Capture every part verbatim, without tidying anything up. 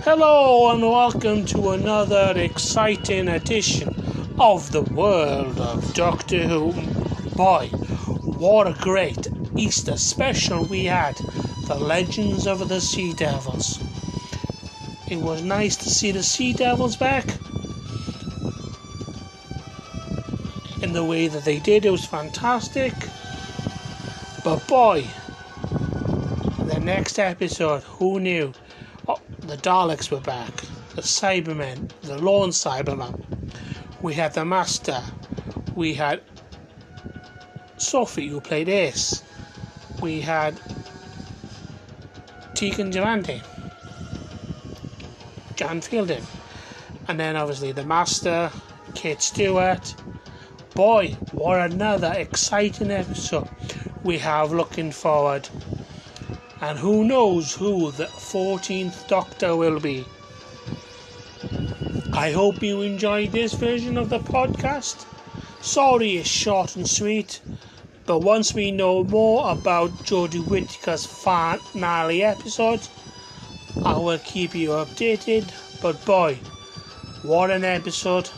Hello and welcome to another exciting edition of the world of Doctor Who. Boy, what a great Easter special we had, The Legends of the Sea Devils. It was nice to see the Sea Devils back in the way that they did. It was fantastic. But boy, the next episode, who knew? Oh, the Daleks were back, the Cybermen, the lone Cyberman. We had the Master, we had Sophie, who played Ace, we had Tegan Durante, Jan Fielding, and then obviously the Master, Kate Stewart. Boy, what another exciting episode we have looking forward. And who knows who the fourteenth Doctor will be. I hope you enjoyed this version of the podcast. Sorry it's short and sweet, but once we know more about Jodie Whittaker's finale episode, I will keep you updated. But boy, what an episode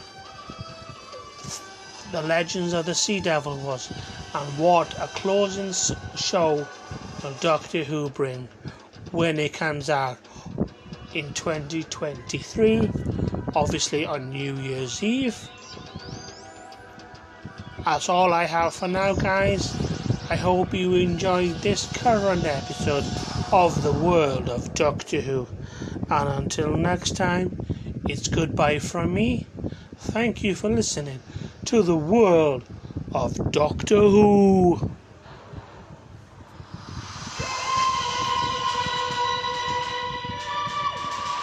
The Legends of the Sea Devil was, and what a closing show will Doctor Who bring when it comes out in twenty twenty-three, obviously on New Year's Eve. That's all I have for now, guys. I hope you enjoyed this current episode of the world of Doctor Who, and until next time, it's goodbye from me. Thank you for listening to the world of Doctor Who.